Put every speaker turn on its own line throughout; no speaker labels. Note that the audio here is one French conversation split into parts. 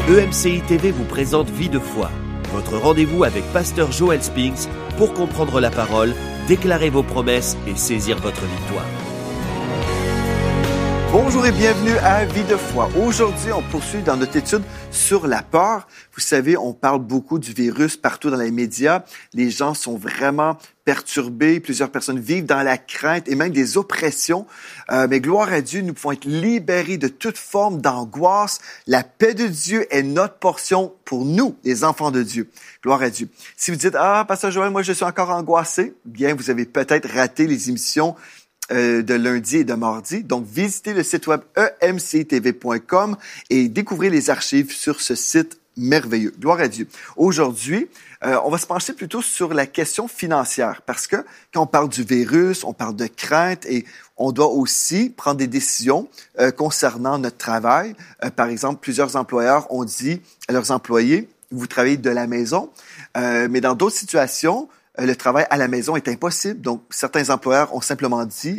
EMCI TV vous présente Vie de foi, votre rendez-vous avec Pasteur Joel Spinks pour comprendre la parole, déclarer vos promesses et saisir votre victoire.
Bonjour et bienvenue à Vie de foi. Aujourd'hui, on poursuit dans notre étude sur la peur. Vous savez, on parle beaucoup du virus partout dans les médias. Les gens sont vraiment perturbés. Plusieurs personnes vivent dans la crainte et même des oppressions. Mais gloire à Dieu, nous pouvons être libérés de toute forme d'angoisse. La paix de Dieu est notre portion pour nous, les enfants de Dieu. Gloire à Dieu. Si vous dites, Pasteur Joël, moi je suis encore angoissé, bien, vous avez peut-être raté les émissions de lundi et de mardi. Donc, visitez le site web emcitv.com et découvrez les archives sur ce site merveilleux. Gloire à Dieu. Aujourd'hui, on va se pencher plutôt sur la question financière parce que quand on parle du virus, on parle de crainte et on doit aussi prendre des décisions concernant notre travail. Par exemple, plusieurs employeurs ont dit à leurs employés, vous travaillez de la maison, mais dans d'autres situations, le travail à la maison est impossible. Donc, certains employeurs ont simplement dit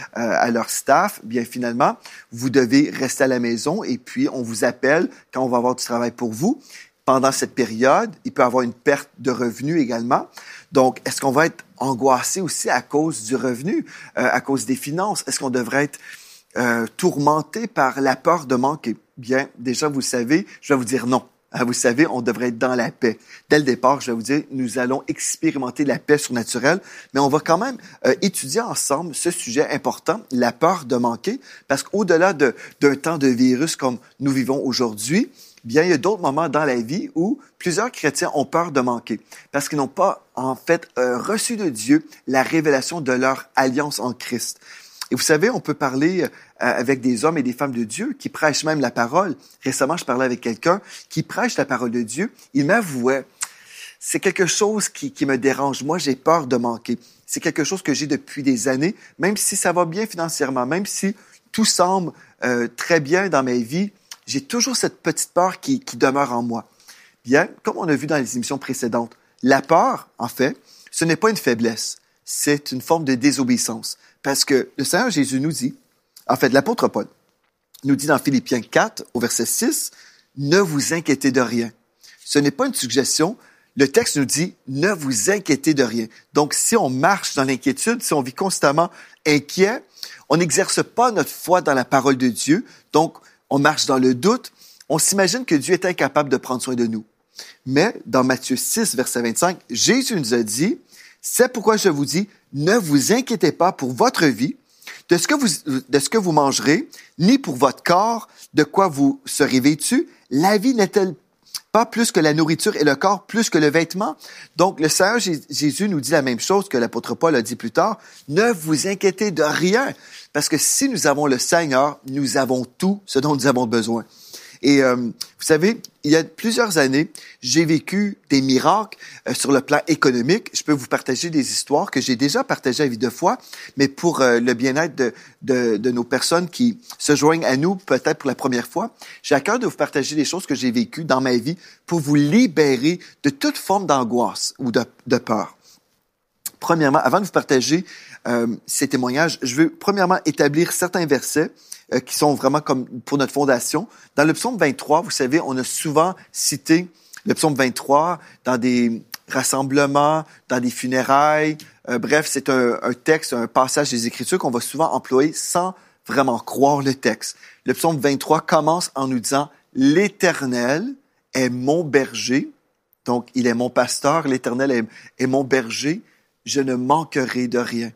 à leur staff, bien finalement, vous devez rester à la maison et puis on vous appelle quand on va avoir du travail pour vous. Pendant cette période, il peut y avoir une perte de revenus également. Donc, est-ce qu'on va être angoissé aussi à cause du revenu, à cause des finances? Est-ce qu'on devrait être tourmenté par la peur de manquer? Bien, déjà, vous le savez, je vais vous dire non. Vous savez, on devrait être dans la paix. Dès le départ, je vais vous dire, nous allons expérimenter la paix surnaturelle, mais on va quand même étudier ensemble ce sujet important, la peur de manquer, parce qu'au-delà d'un temps de virus comme nous vivons aujourd'hui, bien, il y a d'autres moments dans la vie où plusieurs chrétiens ont peur de manquer, parce qu'ils n'ont pas, en fait, reçu de Dieu la révélation de leur alliance en Christ. Et vous savez, on peut parler avec des hommes et des femmes de Dieu qui prêchent même la parole. Récemment, je parlais avec quelqu'un qui prêche la parole de Dieu. Il m'avouait, c'est quelque chose qui me dérange. Moi, j'ai peur de manquer. C'est quelque chose que j'ai depuis des années, même si ça va bien financièrement, même si tout semble très bien dans ma vie, j'ai toujours cette petite peur qui demeure en moi. Bien, comme on a vu dans les émissions précédentes, la peur, en fait, ce n'est pas une faiblesse, c'est une forme de désobéissance. Parce que le Seigneur Jésus nous dit, en fait, l'apôtre Paul nous dit dans Philippiens 4, au verset 6, « Ne vous inquiétez de rien ». Ce n'est pas une suggestion. Le texte nous dit, « Ne vous inquiétez de rien ». Donc, si on marche dans l'inquiétude, si on vit constamment inquiet, on n'exerce pas notre foi dans la parole de Dieu. Donc, on marche dans le doute. On s'imagine que Dieu est incapable de prendre soin de nous. Mais dans Matthieu 6, verset 25, Jésus nous a dit, « C'est pourquoi je vous dis, ne vous inquiétez pas pour votre vie, de ce que vous mangerez, ni pour votre corps, de quoi vous serez vêtus. La vie n'est-elle pas plus que la nourriture et le corps plus que le vêtement? » Donc, le Seigneur Jésus nous dit la même chose que l'apôtre Paul a dit plus tard. Ne vous inquiétez de rien, parce que si nous avons le Seigneur, nous avons tout ce dont nous avons besoin. Et vous savez, il y a plusieurs années, j'ai vécu des miracles sur le plan économique. Je peux vous partager des histoires que j'ai déjà partagées à Vie de foi, mais pour le bien-être de nos personnes qui se joignent à nous peut-être pour la première fois, j'ai à cœur de vous partager des choses que j'ai vécues dans ma vie pour vous libérer de toute forme d'angoisse ou de peur. Premièrement, avant de vous partager ces témoignages, je veux premièrement établir certains versets qui sont vraiment comme pour notre fondation. Dans le psaume 23, vous savez, on a souvent cité le psaume 23 dans des rassemblements, dans des funérailles. Bref, c'est un texte, un passage des Écritures qu'on va souvent employer sans vraiment croire le texte. Le psaume 23 commence en nous disant « L'Éternel est mon berger ». Donc, il est mon pasteur. L'Éternel est mon berger. Je ne manquerai de rien.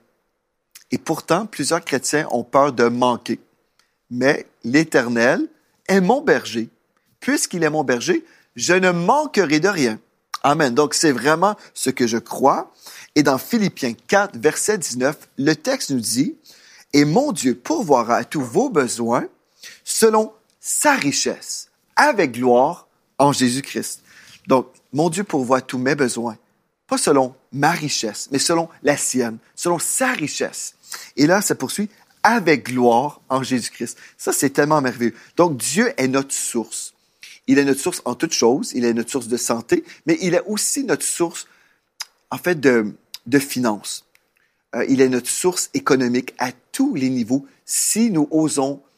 Et pourtant, plusieurs chrétiens ont peur de manquer. Mais l'Éternel est mon berger. Puisqu'il est mon berger, je ne manquerai de rien. Amen. Donc, c'est vraiment ce que je crois. Et dans Philippiens 4, verset 19, le texte nous dit, « Et mon Dieu pourvoira à tous vos besoins selon sa richesse, avec gloire en Jésus-Christ. » Donc, mon Dieu pourvoit à tous mes besoins, pas selon ma richesse, mais selon la sienne, selon sa richesse. Et là, ça poursuit, avec gloire en Jésus-Christ. Ça, c'est tellement merveilleux. Donc, Dieu est notre source. Il est notre source en toutes choses. Il est notre source de santé, mais il est aussi notre source, en fait, de finances. Il est notre source économique à tous les niveaux si nous osons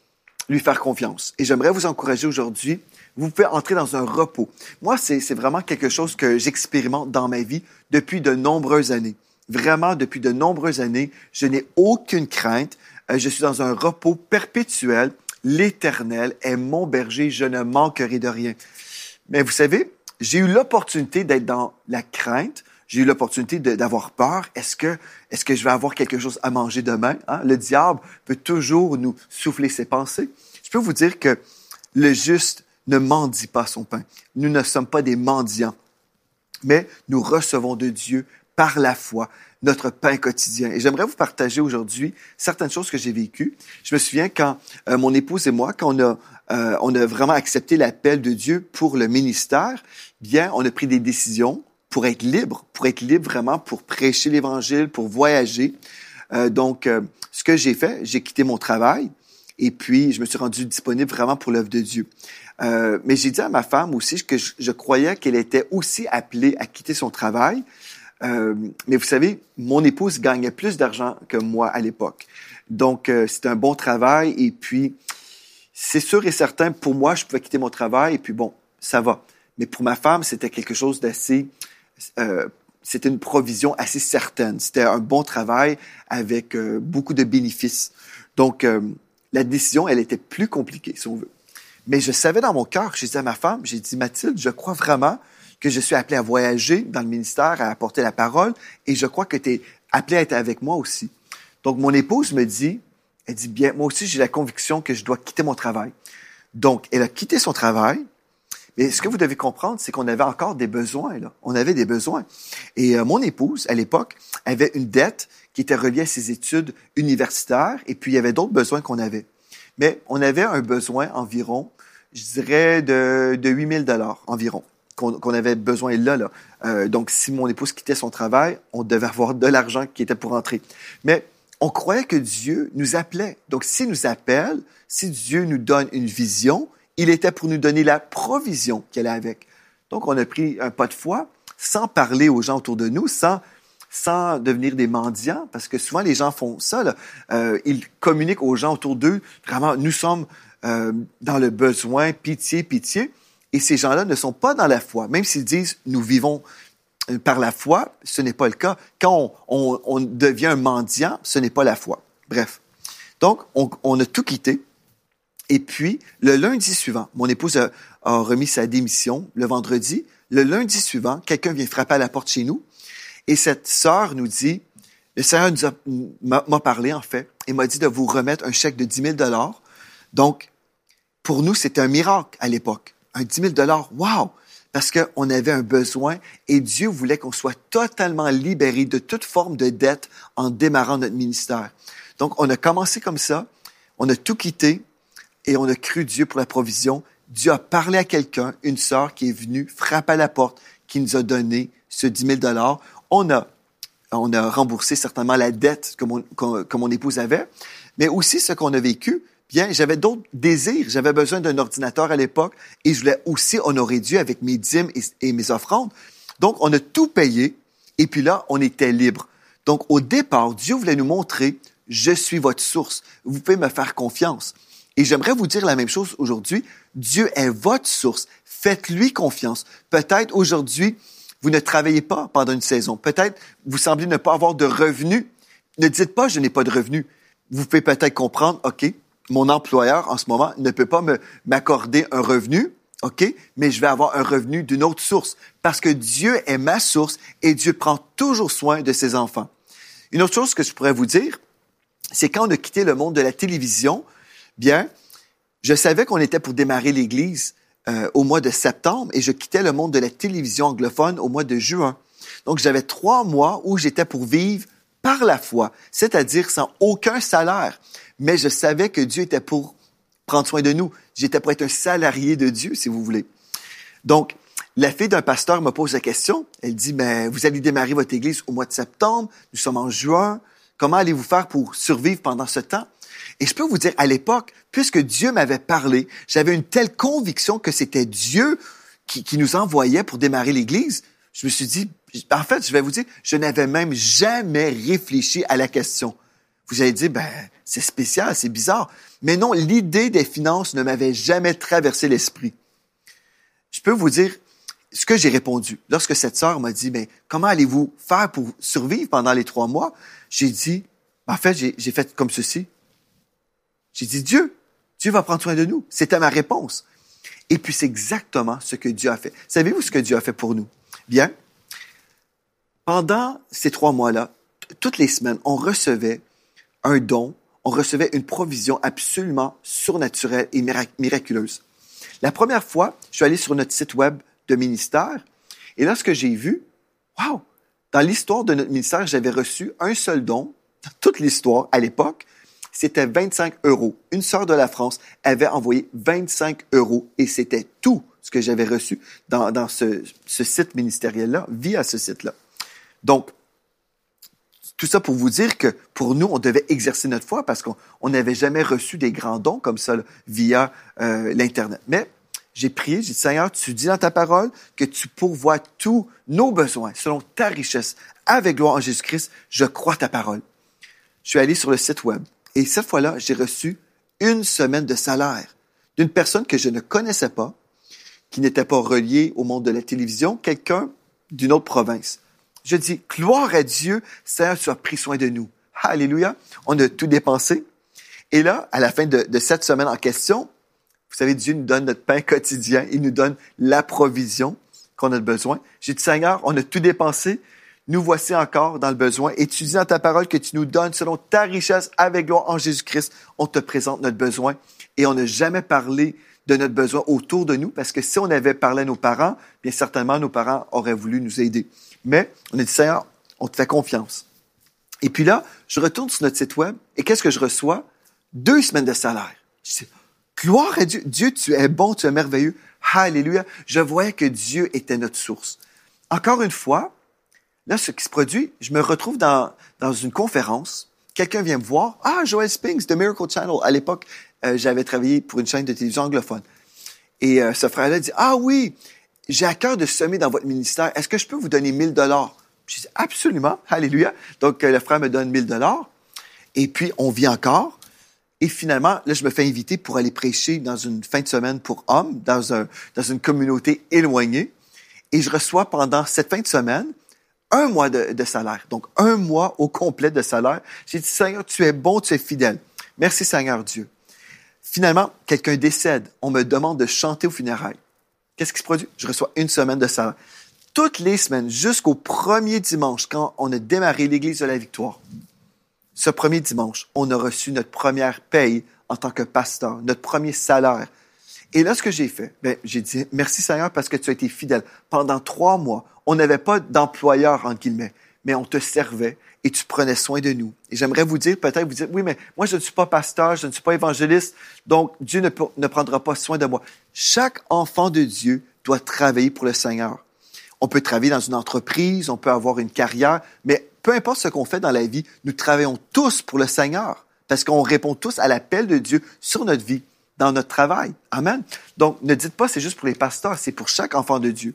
lui faire confiance. Et j'aimerais vous encourager aujourd'hui. Vous pouvez entrer dans un repos. Moi, c'est vraiment quelque chose que j'expérimente dans ma vie depuis de nombreuses années. Vraiment, depuis de nombreuses années, je n'ai aucune crainte. Je suis dans un repos perpétuel. L'Éternel est mon berger, je ne manquerai de rien. Mais vous savez, j'ai eu l'opportunité d'être dans la crainte. J'ai eu l'opportunité d'avoir peur. Est-ce que je vais avoir quelque chose à manger demain? Hein? Le diable peut toujours nous souffler ses pensées. Je peux vous dire que le juste ne mendie pas son pain. Nous ne sommes pas des mendiants, mais nous recevons de Dieu par la foi notre pain quotidien. Et j'aimerais vous partager aujourd'hui certaines choses que j'ai vécues. Je me souviens quand mon épouse et moi, quand on a vraiment accepté l'appel de Dieu pour le ministère, bien, on a pris des décisions pour être libre vraiment, pour prêcher l'Évangile, pour voyager. Donc, ce que j'ai fait, j'ai quitté mon travail et puis je me suis rendu disponible vraiment pour l'œuvre de Dieu. Mais j'ai dit à ma femme aussi que je croyais qu'elle était aussi appelée à quitter son travail. Mais vous savez, mon épouse gagnait plus d'argent que moi à l'époque. Donc, c'était un bon travail et puis, c'est sûr et certain, pour moi, je pouvais quitter mon travail et puis bon, ça va. Mais pour ma femme, c'était quelque chose d'assez... c'était une provision assez certaine. C'était un bon travail avec beaucoup de bénéfices. Donc, la décision, elle était plus compliquée, si on veut. Mais je savais dans mon cœur, j'ai dit à ma femme, j'ai dit, Mathilde, je crois vraiment que je suis appelé à voyager dans le ministère, à apporter la parole, et je crois que tu es appelé à être avec moi aussi. Donc, mon épouse me dit, elle dit, bien, moi aussi, j'ai la conviction que je dois quitter mon travail. Donc, elle a quitté son travail, mais ce que vous devez comprendre, c'est qu'on avait encore des besoins, là. On avait des besoins. Et mon épouse, à l'époque, avait une dette qui était reliée à ses études universitaires, et puis il y avait d'autres besoins qu'on avait. Mais on avait un besoin environ, je dirais, de 8 000 $ environ, qu'on avait besoin là. Donc, si mon épouse quittait son travail, on devait avoir de l'argent qui était pour entrer. Mais on croyait que Dieu nous appelait. Donc, s'il nous appelle, si Dieu nous donne une vision, il était pour nous donner la provision qui allait avec. Donc, on a pris un pas de foi sans parler aux gens autour de nous, sans devenir des mendiants, parce que souvent, les gens font ça, là. Ils communiquent aux gens autour d'eux. Vraiment, nous sommes dans le besoin, pitié. Et ces gens-là ne sont pas dans la foi. Même s'ils disent « nous vivons par la foi », ce n'est pas le cas. Quand on devient un mendiant, ce n'est pas la foi. Bref. Donc, on a tout quitté. Et puis, le lundi suivant, mon épouse a remis sa démission le vendredi. Le lundi suivant, quelqu'un vient frapper à la porte chez nous. Et cette sœur nous dit, le Seigneur m'a parlé en fait, et m'a dit de vous remettre un chèque de 10 000 $. Donc, pour nous, c'était un miracle à l'époque. Un 10 000 $, wow! Parce qu'on avait un besoin et Dieu voulait qu'on soit totalement libéré de toute forme de dette en démarrant notre ministère. Donc, on a commencé comme ça, on a tout quitté et on a cru Dieu pour la provision. Dieu a parlé à quelqu'un, une sœur qui est venue, frapper à la porte, qui nous a donné ce 10 000 $. On a remboursé certainement la dette que mon épouse avait, mais aussi ce qu'on a vécu. Bien, j'avais d'autres désirs. J'avais besoin d'un ordinateur à l'époque et je voulais aussi honorer Dieu avec mes dîmes et mes offrandes. Donc, on a tout payé et puis là, on était libre. Donc, au départ, Dieu voulait nous montrer, je suis votre source. Vous pouvez me faire confiance. Et j'aimerais vous dire la même chose aujourd'hui. Dieu est votre source. Faites-lui confiance. Peut-être aujourd'hui, vous ne travaillez pas pendant une saison. Peut-être vous semblez ne pas avoir de revenus. Ne dites pas, je n'ai pas de revenus. Vous pouvez peut-être comprendre, OK, mon employeur, en ce moment, ne peut pas m'accorder un revenu, OK, mais je vais avoir un revenu d'une autre source parce que Dieu est ma source et Dieu prend toujours soin de ses enfants. Une autre chose que je pourrais vous dire, c'est quand on a quitté le monde de la télévision, bien, je savais qu'on était pour démarrer l'Église au mois de septembre et je quittais le monde de la télévision anglophone au mois de juin. Donc, j'avais 3 mois où j'étais pour vivre par la foi, c'est-à-dire sans aucun salaire. Mais je savais que Dieu était pour prendre soin de nous. J'étais pour être un salarié de Dieu, si vous voulez. Donc, la fille d'un pasteur me pose la question. Elle dit, mais vous allez démarrer votre église au mois de septembre. Nous sommes en juin. Comment allez-vous faire pour survivre pendant ce temps? Et je peux vous dire, à l'époque, puisque Dieu m'avait parlé, j'avais une telle conviction que c'était Dieu qui nous envoyait pour démarrer l'église. Je me suis dit, en fait, je vais vous dire, je n'avais même jamais réfléchi à la question. Vous allez dire, c'est spécial, c'est bizarre. Mais non, l'idée des finances ne m'avait jamais traversé l'esprit. Je peux vous dire ce que j'ai répondu. Lorsque cette sœur m'a dit, comment allez-vous faire pour survivre pendant les 3 mois? J'ai dit, en fait, j'ai fait comme ceci. J'ai dit, Dieu va prendre soin de nous. C'était ma réponse. Et puis, c'est exactement ce que Dieu a fait. Savez-vous ce que Dieu a fait pour nous? Bien, pendant ces 3 mois-là, toutes les semaines, on recevait un don, on recevait une provision absolument surnaturelle et miraculeuse. La première fois, je suis allé sur notre site web de ministère, et là, ce que j'ai vu, wow! Dans l'histoire de notre ministère, j'avais reçu un seul don, dans toute l'histoire, à l'époque, c'était 25 €. Une sœur de la France avait envoyé 25 € et c'était tout ce que j'avais reçu dans ce site ministériel-là, via ce site-là. Donc, tout ça pour vous dire que pour nous, on devait exercer notre foi parce qu'on n'avait jamais reçu des grands dons comme ça là, via l'Internet. Mais j'ai prié, j'ai dit, Seigneur, tu dis dans ta parole que tu pourvois tous nos besoins selon ta richesse avec gloire en Jésus-Christ. Je crois ta parole. Je suis allé sur le site web et cette fois-là, j'ai reçu 1 semaine de salaire d'une personne que je ne connaissais pas, qui n'était pas reliée au monde de la télévision, quelqu'un d'une autre province. Je dis, gloire à Dieu, Seigneur, tu as pris soin de nous. Alléluia. On a tout dépensé. Et là, à la fin de cette semaine en question, vous savez, Dieu nous donne notre pain quotidien. Il nous donne la provision qu'on a besoin. J'ai dit, Seigneur, on a tout dépensé. Nous voici encore dans le besoin. Et tu dis dans ta parole que tu nous donnes selon ta richesse avec gloire en Jésus-Christ. On te présente notre besoin. Et on n'a jamais parlé de notre besoin autour de nous parce que si on avait parlé à nos parents, bien certainement, nos parents auraient voulu nous aider. Mais on a dit, Seigneur, on te fait confiance. Et puis là, je retourne sur notre site web et qu'est-ce que je reçois? 2 semaines de salaire. Je dis, gloire à Dieu. Dieu, tu es bon, tu es merveilleux. Alléluia. Je voyais que Dieu était notre source. Encore une fois, là, ce qui se produit, je me retrouve dans une conférence. Quelqu'un vient me voir. Ah, Joel Spinks de Miracle Channel. À l'époque, j'avais travaillé pour une chaîne de télévision anglophone. Et ce frère-là dit, ah oui, j'ai à cœur de semer dans votre ministère. Est-ce que je peux vous donner 1 000 $? Je dis, absolument. Alléluia. Donc, le frère me donne 1 000 $. Et puis, on vit encore. Et finalement, là, je me fais inviter pour aller prêcher dans une fin de semaine pour hommes, dans une communauté éloignée. Et je reçois pendant cette fin de semaine 1 mois de salaire. Donc, 1 mois au complet de salaire. J'ai dit, Seigneur, tu es bon, tu es fidèle. Merci, Seigneur Dieu. Finalement, quelqu'un décède. On me demande de chanter aux funérailles. Qu'est-ce qui se produit? Je reçois 1 semaine de salaire. Toutes les semaines, jusqu'au premier dimanche, quand on a démarré l'Église de la Victoire, ce premier dimanche, on a reçu notre première paye en tant que pasteur, notre premier salaire. Et là, ce que j'ai fait, j'ai dit, merci Seigneur parce que tu as été fidèle. Pendant 3 mois, on n'avait pas d'employeur, entre guillemets, mais on te servait et tu prenais soin de nous. Et j'aimerais vous dire, peut-être vous dire, oui, mais moi, je ne suis pas pasteur, je ne suis pas évangéliste, donc Dieu ne prendra pas soin de moi. Chaque enfant de Dieu doit travailler pour le Seigneur. On peut travailler dans une entreprise, on peut avoir une carrière, mais peu importe ce qu'on fait dans la vie, nous travaillons tous pour le Seigneur parce qu'on répond tous à l'appel de Dieu sur notre vie, dans notre travail. Amen. Donc, ne dites pas c'est juste pour les pasteurs, c'est pour chaque enfant de Dieu.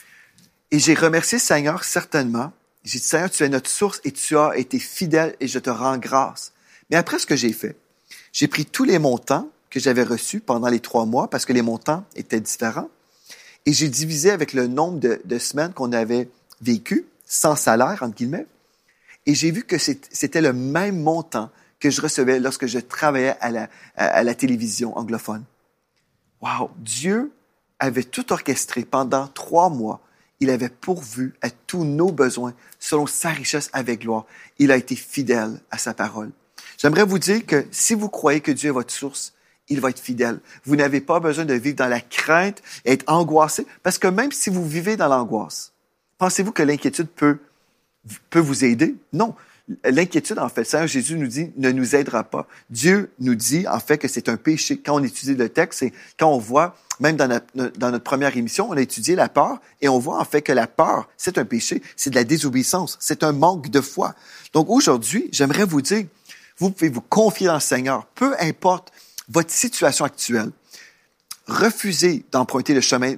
Et j'ai remercié le Seigneur certainement. J'ai dit, Seigneur, tu es notre source et tu as été fidèle et je te rends grâce. Mais après, ce que j'ai fait, j'ai pris tous les montants que j'avais reçus pendant les 3 mois parce que les montants étaient différents et j'ai divisé avec le nombre de semaines qu'on avait vécu, sans salaire, entre guillemets, et j'ai vu que c'était le même montant que je recevais lorsque je travaillais à la télévision anglophone. Wow! Dieu avait tout orchestré pendant 3 mois. Il avait pourvu à tous nos besoins selon sa richesse avec gloire. Il a été fidèle à sa parole. J'aimerais vous dire que si vous croyez que Dieu est votre source, il va être fidèle. Vous n'avez pas besoin de vivre dans la crainte et être angoissé, parce que même si vous vivez dans l'angoisse, pensez-vous que l'inquiétude peut vous aider? Non. L'inquiétude, en fait, le Seigneur Jésus nous dit, ne nous aidera pas. Dieu nous dit, en fait, que c'est un péché. Quand on étudie le texte, et quand on voit, même dans notre première émission, on a étudié la peur, et on voit, en fait, que la peur, c'est un péché, c'est de la désobéissance, c'est un manque de foi. Donc, aujourd'hui, j'aimerais vous dire, vous pouvez vous confier dans le Seigneur, peu importe votre situation actuelle. refusez d'emprunter le chemin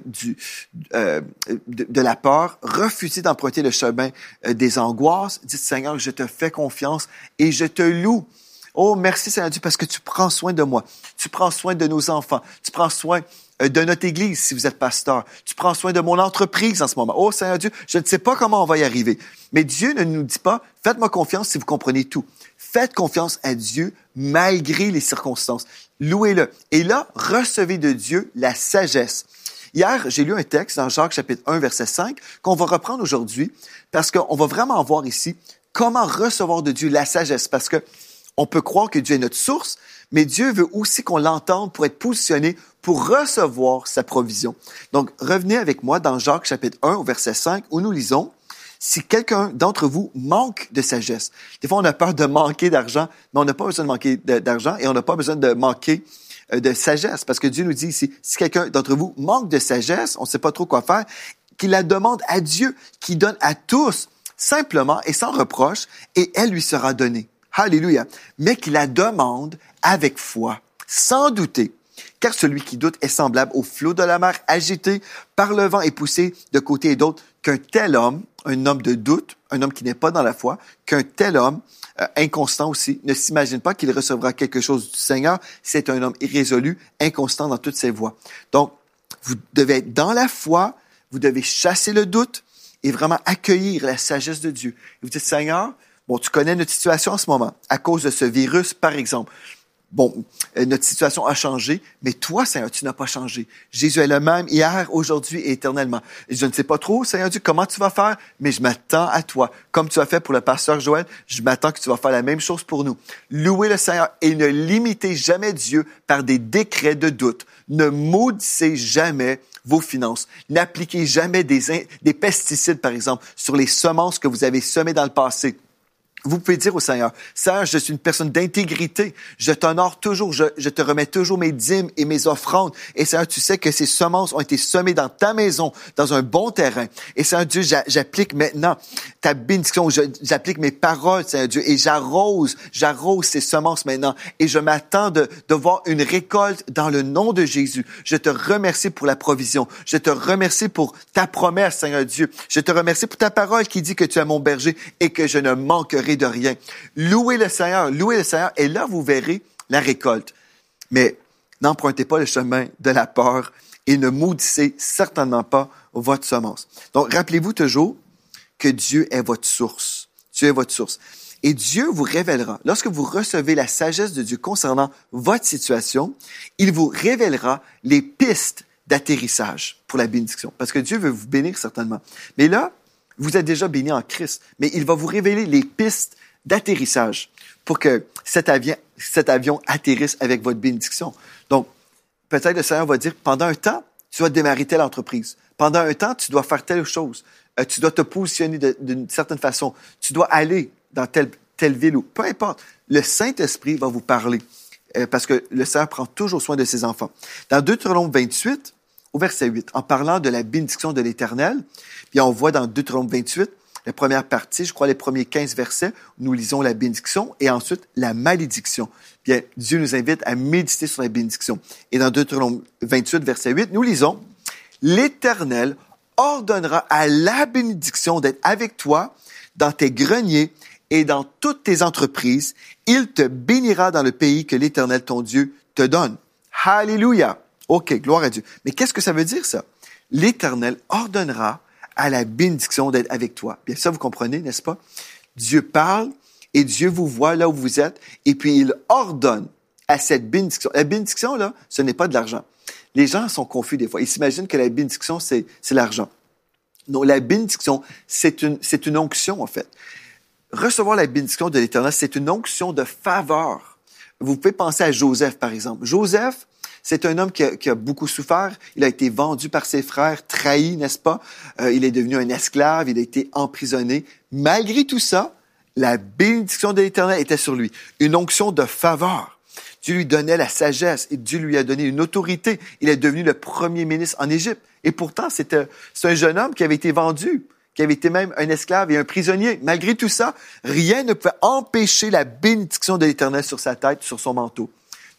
de la peur, refusez d'emprunter le chemin des angoisses. Dites, Seigneur, je te fais confiance et je te loue. Oh, merci Seigneur Dieu parce que tu prends soin de moi. Tu prends soin de nos enfants. Tu prends soin de notre Église si vous êtes pasteur. Tu prends soin de mon entreprise en ce moment. Oh Seigneur Dieu, je ne sais pas comment on va y arriver. Mais Dieu ne nous dit pas, faites-moi confiance si vous comprenez tout. Faites confiance à Dieu malgré les circonstances. Louez-le. Et là, recevez de Dieu la sagesse. Hier, j'ai lu un texte dans Jacques chapitre 1, verset 5, qu'on va reprendre aujourd'hui parce qu'on va vraiment voir ici comment recevoir de Dieu la sagesse. Parce que on peut croire que Dieu est notre source, mais Dieu veut aussi qu'on l'entende pour être positionné pour recevoir sa provision. Donc, revenez avec moi dans Jacques chapitre 1 au verset 5 où nous lisons « Si quelqu'un d'entre vous manque de sagesse ». Des fois, on a peur de manquer d'argent, mais on n'a pas besoin de manquer d'argent et on n'a pas besoin de manquer de sagesse parce que Dieu nous dit ici, si quelqu'un d'entre vous manque de sagesse, on ne sait pas trop quoi faire, qu'il la demande à Dieu, qui donne à tous, simplement et sans reproche, et elle lui sera donnée. Alléluia. Mais qu'il la demande avec foi, sans douter. Car celui qui doute est semblable au flot de la mer agité par le vent et poussé de côté et d'autre, qu'un tel homme, un homme de doute, un homme qui n'est pas dans la foi, qu'un tel homme, inconstant aussi, ne s'imagine pas qu'il recevra quelque chose du Seigneur. C'est un homme irrésolu, inconstant dans toutes ses voies. Donc, vous devez être dans la foi, vous devez chasser le doute et vraiment accueillir la sagesse de Dieu. Et vous dites, Seigneur, bon, tu connais notre situation en ce moment, à cause de ce virus, par exemple. Bon, notre situation a changé, mais toi, Seigneur, tu n'as pas changé. Jésus est le même hier, aujourd'hui et éternellement. Et je ne sais pas trop, Seigneur Dieu, comment tu vas faire, mais je m'attends à toi. Comme tu as fait pour le pasteur Joël, je m'attends que tu vas faire la même chose pour nous. Louez le Seigneur et ne limitez jamais Dieu par des décrets de doute. Ne maudissez jamais vos finances. N'appliquez jamais des pesticides, par exemple, sur les semences que vous avez semées dans le passé. Vous pouvez dire au Seigneur, Seigneur, je suis une personne d'intégrité, je t'honore toujours, je te remets toujours mes dîmes et mes offrandes. Et Seigneur, tu sais que ces semences ont été semées dans ta maison, dans un bon terrain. Et Seigneur Dieu, j'applique maintenant ta bénédiction, j'applique mes paroles, Seigneur Dieu, et j'arrose ces semences maintenant. Et je m'attends de voir une récolte dans le nom de Jésus. Je te remercie pour la provision. Je te remercie pour ta promesse, Seigneur Dieu. Je te remercie pour ta parole qui dit que tu es mon berger et que je ne manquerai de rien. Louez le Seigneur, et là, vous verrez la récolte. Mais n'empruntez pas le chemin de la peur et ne maudissez certainement pas votre semence. Donc, rappelez-vous toujours que Dieu est votre source. Dieu est votre source. Et Dieu vous révélera, lorsque vous recevez la sagesse de Dieu concernant votre situation, il vous révélera les pistes d'atterrissage pour la bénédiction. Parce que Dieu veut vous bénir certainement. Mais là, vous êtes déjà béni en Christ, mais il va vous révéler les pistes d'atterrissage pour que cet avion atterrisse avec votre bénédiction. Donc, peut-être le Seigneur va dire, pendant un temps, tu vas démarrer telle entreprise. Pendant un temps, tu dois faire telle chose. Tu dois te positionner d'une certaine façon. Tu dois aller dans telle ville ou peu importe. Le Saint-Esprit va vous parler parce que le Seigneur prend toujours soin de ses enfants. Dans Deutéronome 28, au verset 8, en parlant de la bénédiction de l'Éternel, puis on voit dans Deutéronome 28, la première partie, je crois les premiers 15 versets, nous lisons la bénédiction et ensuite la malédiction. Bien, Dieu nous invite à méditer sur la bénédiction. Et dans Deutéronome 28, verset 8, nous lisons « L'Éternel ordonnera à la bénédiction d'être avec toi dans tes greniers et dans toutes tes entreprises. Il te bénira dans le pays que l'Éternel, ton Dieu, te donne. » Alléluia! OK, gloire à Dieu. Mais qu'est-ce que ça veut dire, ça? L'Éternel ordonnera à la bénédiction d'être avec toi. Bien, ça, vous comprenez, n'est-ce pas? Dieu parle et Dieu vous voit là où vous êtes et puis il ordonne à cette bénédiction. La bénédiction, là, ce n'est pas de l'argent. Les gens sont confus des fois. Ils s'imaginent que la bénédiction, c'est l'argent. Non, la bénédiction, c'est une onction, en fait. Recevoir la bénédiction de l'Éternel, c'est une onction de faveur. Vous pouvez penser à Joseph, par exemple. Joseph, c'est un homme qui a beaucoup souffert. Il a été vendu par ses frères, trahi, n'est-ce pas? Il est devenu un esclave, il a été emprisonné. Malgré tout ça, la bénédiction de l'Éternel était sur lui. Une onction de faveur. Dieu lui donnait la sagesse et Dieu lui a donné une autorité. Il est devenu le premier ministre en Égypte. Et pourtant, c'est un jeune homme qui avait été vendu, qui avait été même un esclave et un prisonnier. Malgré tout ça, rien ne pouvait empêcher la bénédiction de l'Éternel sur sa tête, sur son manteau.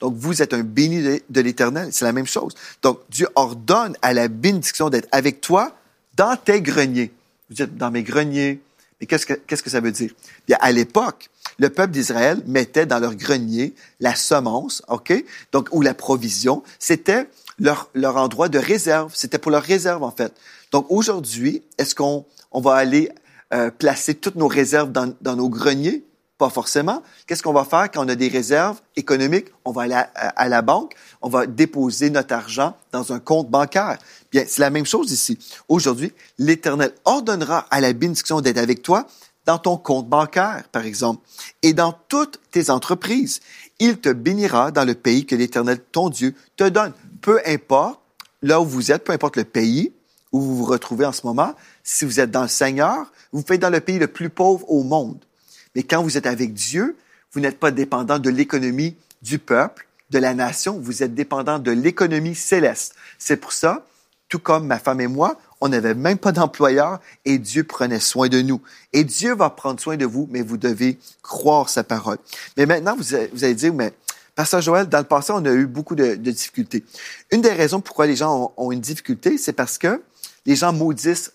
Donc, vous êtes un béni de l'Éternel. C'est la même chose. Donc, Dieu ordonne à la bénédiction d'être avec toi dans tes greniers. Vous dites, dans mes greniers. Mais qu'est-ce que ça veut dire? Bien, à l'époque, le peuple d'Israël mettait dans leur grenier la semence, OK? Donc, ou la provision. C'était leur endroit de réserve. C'était pour leur réserve, en fait. Donc, aujourd'hui, est-ce qu'on va aller placer toutes nos réserves dans nos greniers? Pas forcément. Qu'est-ce qu'on va faire quand on a des réserves économiques? On va aller à la banque, on va déposer notre argent dans un compte bancaire. Bien, c'est la même chose ici. Aujourd'hui, l'Éternel ordonnera à la bénédiction d'être avec toi dans ton compte bancaire, par exemple, et dans toutes tes entreprises. Il te bénira dans le pays que l'Éternel, ton Dieu, te donne. Peu importe là où vous êtes, peu importe le pays où vous vous retrouvez en ce moment, si vous êtes dans le Seigneur, vous pouvez être dans le pays le plus pauvre au monde. Mais quand vous êtes avec Dieu, vous n'êtes pas dépendant de l'économie du peuple, de la nation, vous êtes dépendant de l'économie céleste. C'est pour ça, tout comme ma femme et moi, on n'avait même pas d'employeur et Dieu prenait soin de nous. Et Dieu va prendre soin de vous, mais vous devez croire sa parole. Mais maintenant, vous allez dire, mais Pasteur Joël, dans le passé, on a eu beaucoup de difficultés. Une des raisons pourquoi les gens ont une difficulté, c'est parce que les gens maudissent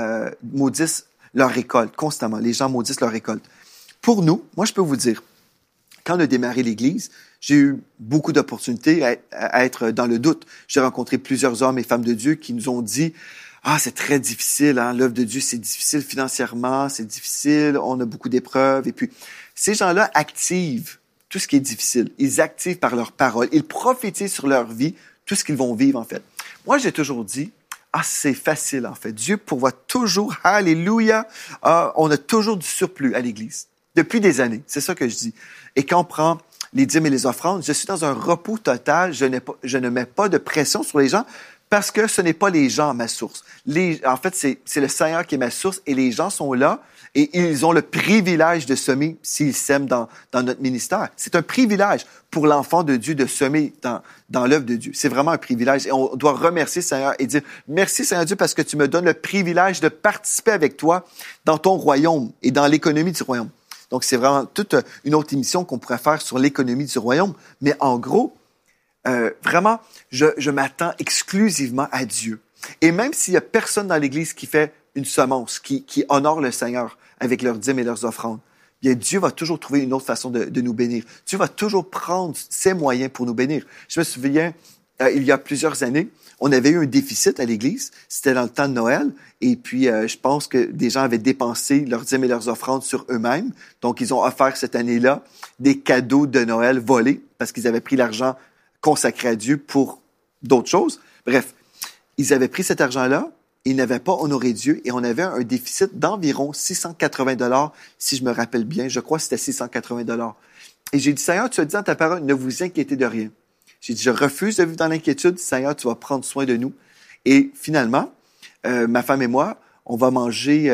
leur récolte constamment. Les gens maudissent leur récolte. Pour nous, moi, je peux vous dire, quand on a démarré l'Église, j'ai eu beaucoup d'opportunités à être dans le doute. J'ai rencontré plusieurs hommes et femmes de Dieu qui nous ont dit « Ah, c'est très difficile, hein? L'œuvre de Dieu, c'est difficile financièrement, c'est difficile, on a beaucoup d'épreuves. » Et puis, ces gens-là activent tout ce qui est difficile. Ils activent par leur parole. Ils prophétisent sur leur vie tout ce qu'ils vont vivre, en fait. Moi, j'ai toujours dit « Ah, c'est facile, en fait. Dieu pourvoit toujours. Alléluia. Ah, on a toujours du surplus à l'Église. » Depuis des années, c'est ça que je dis. Et quand on prend les dîmes et les offrandes, je suis dans un repos total. Je ne mets pas de pression sur les gens parce que ce n'est pas les gens ma source. En fait, c'est le Seigneur qui est ma source et les gens sont là et ils ont le privilège de semer s'ils sèment dans notre ministère. C'est un privilège pour l'enfant de Dieu de semer dans l'œuvre de Dieu. C'est vraiment un privilège et on doit remercier le Seigneur et dire « Merci Seigneur Dieu parce que tu me donnes le privilège de participer avec toi dans ton royaume et dans l'économie du royaume. » Donc, c'est vraiment toute une autre émission qu'on pourrait faire sur l'économie du royaume. Mais en gros, vraiment, je m'attends exclusivement à Dieu. Et même s'il y a personne dans l'Église qui fait une semence, qui honore le Seigneur avec leurs dîmes et leurs offrandes, bien, Dieu va toujours trouver une autre façon de nous bénir. Dieu va toujours prendre ses moyens pour nous bénir. Je me souviens, il y a plusieurs années, on avait eu un déficit à l'Église. C'était dans le temps de Noël. Et puis, je pense que des gens avaient dépensé leurs dîmes et leurs offrandes sur eux-mêmes. Donc, ils ont offert cette année-là des cadeaux de Noël volés parce qu'ils avaient pris l'argent consacré à Dieu pour d'autres choses. Bref, ils avaient pris cet argent-là, ils n'avaient pas honoré Dieu et on avait un déficit d'environ 680 $, si je me rappelle bien. Je crois que c'était 680 $. Et j'ai dit, Seigneur, tu as dit dans ta parole, ne vous inquiétez de rien. J'ai dit, je refuse de vivre dans l'inquiétude. Seigneur, tu vas prendre soin de nous. Et finalement, ma femme et moi, on va manger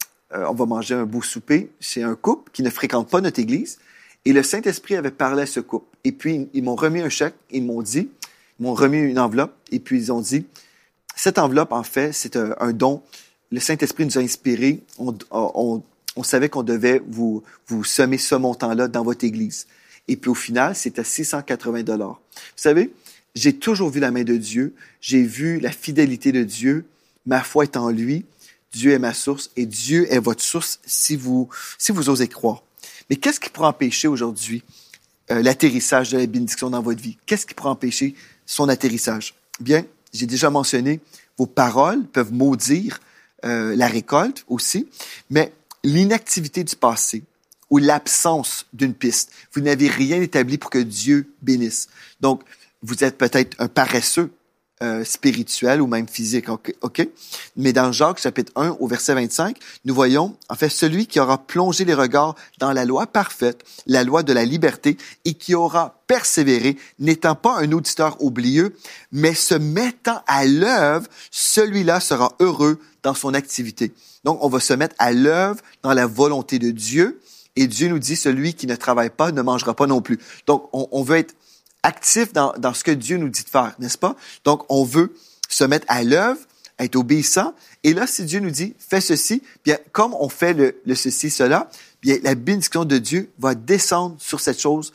un beau souper chez un couple qui ne fréquente pas notre église. Et le Saint-Esprit avait parlé à ce couple. Et puis, ils m'ont remis un chèque. Ils m'ont remis une enveloppe. Et puis, ils ont dit, cette enveloppe, en fait, c'est un don. Le Saint-Esprit nous a inspirés. On savait qu'on devait vous semer ce montant-là dans votre église. Et puis, au final, c'était 680 $. Vous savez, j'ai toujours vu la main de Dieu. J'ai vu la fidélité de Dieu. Ma foi est en lui. Dieu est ma source et Dieu est votre source si vous osez croire. Mais qu'est-ce qui pourrait empêcher aujourd'hui l'atterrissage de la bénédiction dans votre vie? Qu'est-ce qui pourrait empêcher son atterrissage? Bien, j'ai déjà mentionné, vos paroles peuvent maudire la récolte aussi, mais l'inactivité du passé ou l'absence d'une piste, vous n'avez rien établi pour que Dieu bénisse. Donc, vous êtes peut-être un paresseux spirituel ou même physique, OK? Mais dans Jacques, chapitre 1, au verset 25, nous voyons, en fait, celui qui aura plongé les regards dans la loi parfaite, la loi de la liberté, et qui aura persévéré, n'étant pas un auditeur oublieux, mais se mettant à l'œuvre, celui-là sera heureux dans son activité. Donc, on va se mettre à l'œuvre dans la volonté de Dieu, et Dieu nous dit, celui qui ne travaille pas ne mangera pas non plus. Donc, on veut être actif dans ce que Dieu nous dit de faire, n'est-ce pas? Donc, on veut se mettre à l'œuvre, être obéissant. Et là, si Dieu nous dit, fais ceci, bien, comme on fait le ceci, cela, bien, la bénédiction de Dieu va descendre sur cette chose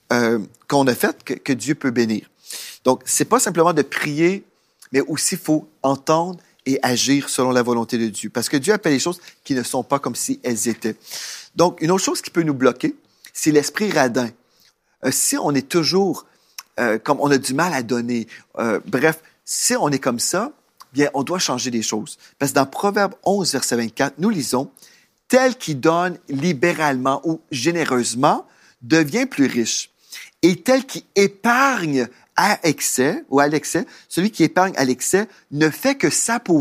qu'on a faites que Dieu peut bénir. Donc, c'est pas simplement de prier, mais aussi il faut entendre et agir selon la volonté de Dieu. Parce que Dieu appelle les choses qui ne sont pas comme si elles étaient. Donc, une autre chose qui peut nous bloquer, c'est l'esprit radin. Si on est toujours comme on a du mal à donner, bref, si on est comme ça, bien, on doit changer des choses. Parce que dans Proverbe 11, verset 24, nous lisons « Tel qui donne libéralement ou généreusement devient plus riche. Et tel qui épargne à l'excès, celui qui épargne à l'excès ne fait que s'appauvrir. »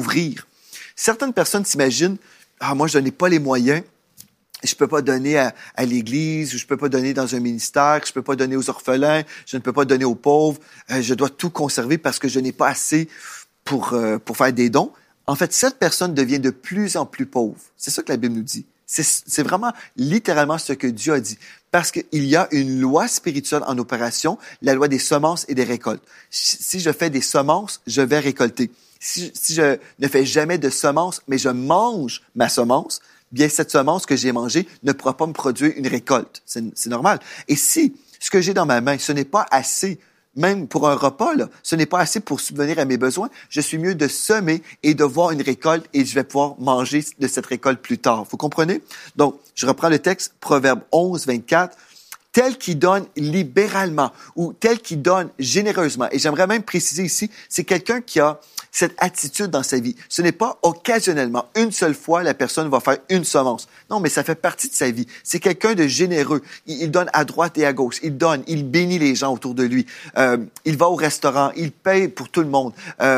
Certaines personnes s'imaginent « Ah, moi, je n'ai pas les moyens. Je ne peux pas donner à l'Église, ou je ne peux pas donner dans un ministère, je ne peux pas donner aux orphelins, je ne peux pas donner aux pauvres. Je dois tout conserver parce que je n'ai pas assez pour faire des dons. » En fait, cette personne devient de plus en plus pauvre. C'est ça que la Bible nous dit. C'est vraiment littéralement ce que Dieu a dit. Parce qu'il y a une loi spirituelle en opération, la loi des semences et des récoltes. Si je fais des semences, je vais récolter. Si je ne fais jamais de semences, mais je mange ma semence, bien cette semence que j'ai mangée ne pourra pas me produire une récolte. C'est normal. Et si ce que j'ai dans ma main, ce n'est pas assez, même pour un repas, là, ce n'est pas assez pour subvenir à mes besoins, je suis mieux de semer et de voir une récolte et je vais pouvoir manger de cette récolte plus tard. Vous comprenez? Donc, je reprends le texte, Proverbe 11, 24. Tel qui donne libéralement ou tel qui donne généreusement. Et j'aimerais même préciser ici, c'est quelqu'un qui a cette attitude dans sa vie. Ce n'est pas occasionnellement, une seule fois, la personne va faire une semence. Non, mais ça fait partie de sa vie. C'est quelqu'un de généreux. Il donne à droite et à gauche. Il donne, il bénit les gens autour de lui. Il va au restaurant, il paye pour tout le monde.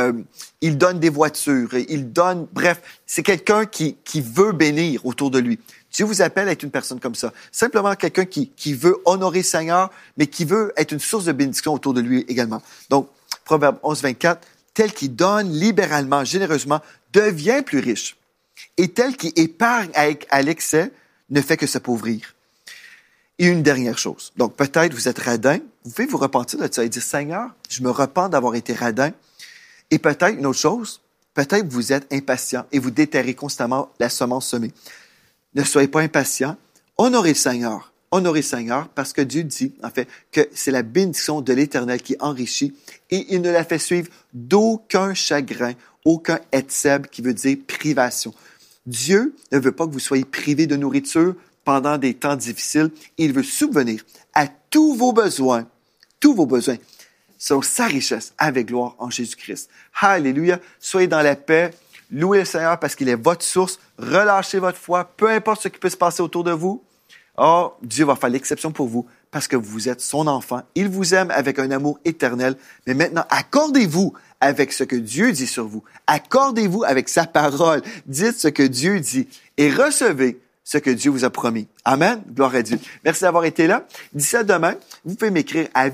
Il donne des voitures, il donne... Bref, c'est quelqu'un qui veut bénir autour de lui. Dieu vous appelle à être une personne comme ça. Simplement quelqu'un qui veut honorer le Seigneur, mais qui veut être une source de bénédiction autour de lui également. Donc, Proverbe 11, 24, tel qui donne libéralement, généreusement, devient plus riche. Et tel qui épargne à l'excès ne fait que s'appauvrir. Et une dernière chose. Donc, peut-être vous êtes radin. Vous pouvez vous repentir de ça et dire, Seigneur, je me repens d'avoir été radin. Et peut-être une autre chose, peut-être vous êtes impatient et vous déterrez constamment la semence semée. Ne soyez pas impatients. Honorez le Seigneur. Honorez le Seigneur parce que Dieu dit, en fait, que c'est la bénédiction de l'Éternel qui enrichit et il ne la fait suivre d'aucun chagrin, aucun etseb qui veut dire privation. Dieu ne veut pas que vous soyez privés de nourriture pendant des temps difficiles. Il veut subvenir à tous vos besoins, selon sa richesse avec gloire en Jésus-Christ. Alléluia. Soyez dans la paix. Louez le Seigneur parce qu'il est votre source. Relâchez votre foi, peu importe ce qui peut se passer autour de vous. Oh, Dieu va faire l'exception pour vous parce que vous êtes son enfant. Il vous aime avec un amour éternel. Mais maintenant, accordez-vous avec ce que Dieu dit sur vous. Accordez-vous avec sa parole. Dites ce que Dieu dit et recevez ce que Dieu vous a promis. Amen. Gloire à Dieu. Merci d'avoir été là. D'ici à demain, vous pouvez m'écrire à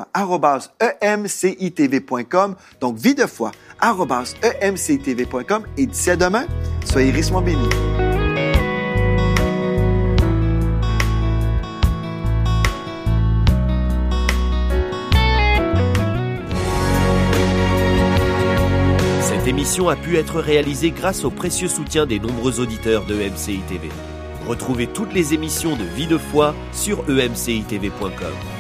videfoi@emcitv.com. Donc, videfoi@emcitv.com. Et d'ici à demain, soyez richement bénis.
Cette émission a pu être réalisée grâce au précieux soutien des nombreux auditeurs de EMCI TV. Retrouvez toutes les émissions de Vie de foi sur emcitv.com.